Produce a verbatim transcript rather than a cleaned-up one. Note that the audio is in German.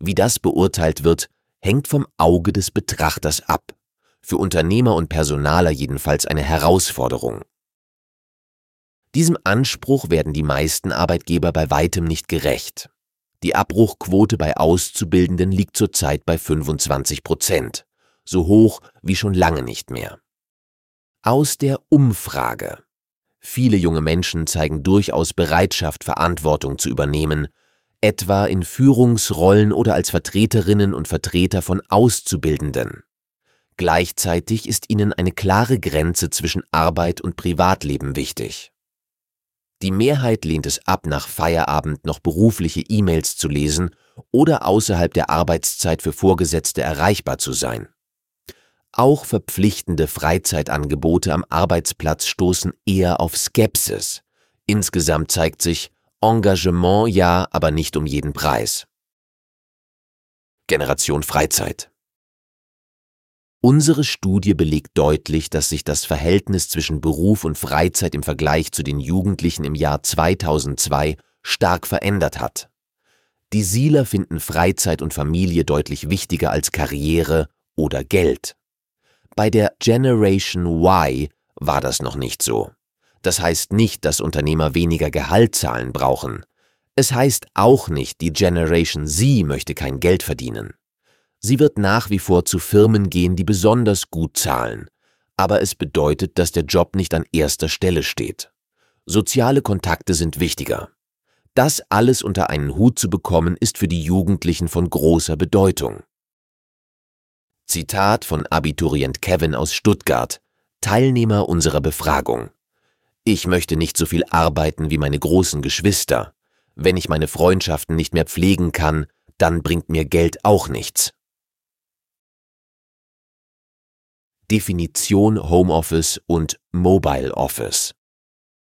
Wie das beurteilt wird, hängt vom Auge des Betrachters ab. Für Unternehmer und Personaler jedenfalls eine Herausforderung. Diesem Anspruch werden die meisten Arbeitgeber bei weitem nicht gerecht. Die Abbruchquote bei Auszubildenden liegt zurzeit bei fünfundzwanzig Prozent, so hoch wie schon lange nicht mehr. Aus der Umfrage. Viele junge Menschen zeigen durchaus Bereitschaft, Verantwortung zu übernehmen, etwa in Führungsrollen oder als Vertreterinnen und Vertreter von Auszubildenden. Gleichzeitig ist ihnen eine klare Grenze zwischen Arbeit und Privatleben wichtig. Die Mehrheit lehnt es ab, nach Feierabend noch berufliche E-Mails zu lesen oder außerhalb der Arbeitszeit für Vorgesetzte erreichbar zu sein. Auch verpflichtende Freizeitangebote am Arbeitsplatz stoßen eher auf Skepsis. Insgesamt zeigt sich, Engagement ja, aber nicht um jeden Preis. Generation Freizeit. Unsere Studie belegt deutlich, dass sich das Verhältnis zwischen Beruf und Freizeit im Vergleich zu den Jugendlichen im Jahr zweitausendzwei stark verändert hat. Die Sieler finden Freizeit und Familie deutlich wichtiger als Karriere oder Geld. Bei der Generation Y war das noch nicht so. Das heißt nicht, dass Unternehmer weniger Gehalt zahlen brauchen. Es heißt auch nicht, die Generation Z möchte kein Geld verdienen. Sie wird nach wie vor zu Firmen gehen, die besonders gut zahlen. Aber es bedeutet, dass der Job nicht an erster Stelle steht. Soziale Kontakte sind wichtiger. Das alles unter einen Hut zu bekommen, ist für die Jugendlichen von großer Bedeutung. Zitat von Abiturient Kevin aus Stuttgart, Teilnehmer unserer Befragung. Ich möchte nicht so viel arbeiten wie meine großen Geschwister. Wenn ich meine Freundschaften nicht mehr pflegen kann, dann bringt mir Geld auch nichts. Definition Homeoffice und Mobile Office.